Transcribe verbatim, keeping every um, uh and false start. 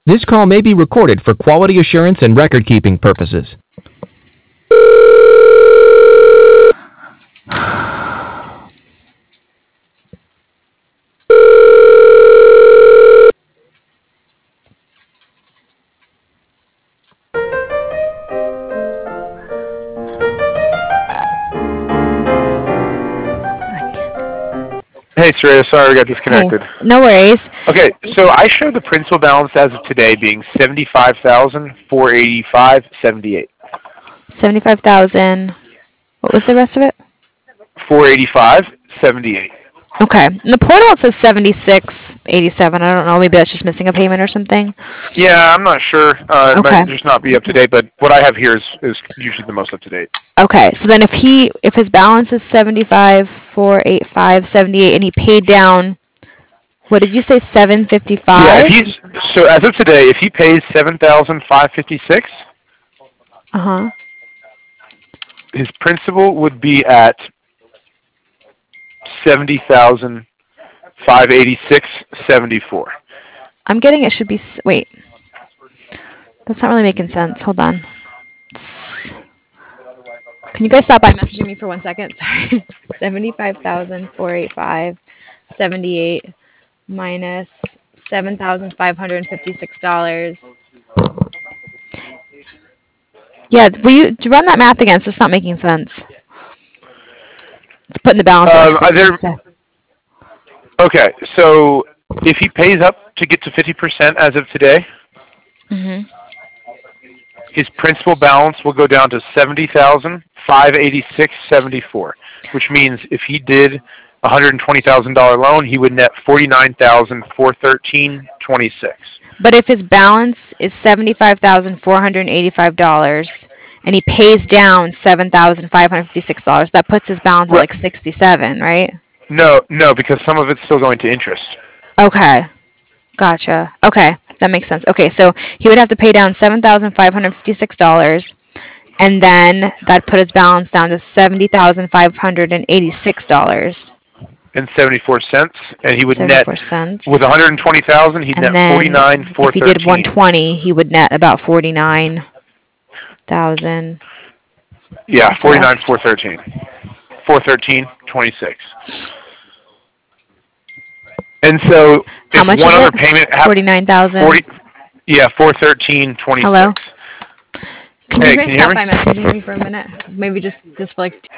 This call may be recorded for quality assurance and record-keeping purposes. Hey, Saraya, sorry we got Hey, disconnected. no worries. Okay, so I show the principal balance as of today being seventy-five thousand four hundred eighty-five dollars and seventy-eight cents. seventy-five thousand. What was the rest of it? four hundred eighty-five dollars and seventy-eight cents. Okay. In the portal it says seventy-six eighty-seven. I don't know. Maybe that's just missing a payment or something. Yeah, I'm not sure. Uh, it Okay. might just not be up to date, but what I have here is, is usually the most up to date. Okay. So then if he if his balance is seventy-five four eighty-five seventy-eight and he paid down, what did you say, seven Yeah, if fifty-five? he's so as of today, if he pays seven thousand five hundred fifty-six dollars, Uh-huh. his principal would be at seventy thousand five hundred eighty-six dollars and seventy-four cents. I'm getting it should be s- wait. That's not really making sense. Hold on. S- Can you guys stop by messaging me for one second? Sorry. seventy-five thousand four hundred eighty-five seventy-eight minus seven thousand five hundred fifty-six dollars. Yeah, will you to run that math again? It's just not making sense. It's putting the balance at like Um, are there, sixty-seven. okay, so if he pays up to get to fifty percent as of today, Mm-hmm. his principal balance will go down to seventy thousand five hundred eighty-six dollars and seventy-four cents, which means if he did a one hundred twenty thousand dollars loan, he would net forty-nine thousand four hundred thirteen dollars and twenty-six cents. But if his balance is seventy-five thousand four hundred eighty-five dollars and he pays down seven thousand five hundred fifty-six dollars, that puts his balance at Right. like sixty-seven, right? No, no, because some of it's still going to interest. Okay. Gotcha. Okay. That makes sense. Okay, so he would have to pay down seven thousand five hundred fifty-six dollars and then that put his balance down to seventy thousand five hundred eighty-six dollars And seventy-four cents, and he would net seventy-four cents. with one hundred twenty thousand. He'd And net then forty-nine thousand four if he hundred did thirteen. one hundred twenty, he would net about forty-nine thousand Yeah, forty-nine left. thousand four hundred thirteen. four hundred thirteen dollars and twenty-six cents. And so How if much one is other it? payment happens, forty-nine thousand. forty, yeah, four hundred thirteen dollars and twenty-six Hello? cents. Can Hey, you can guys you hear stop me? by messaging me for a minute? Maybe just just for like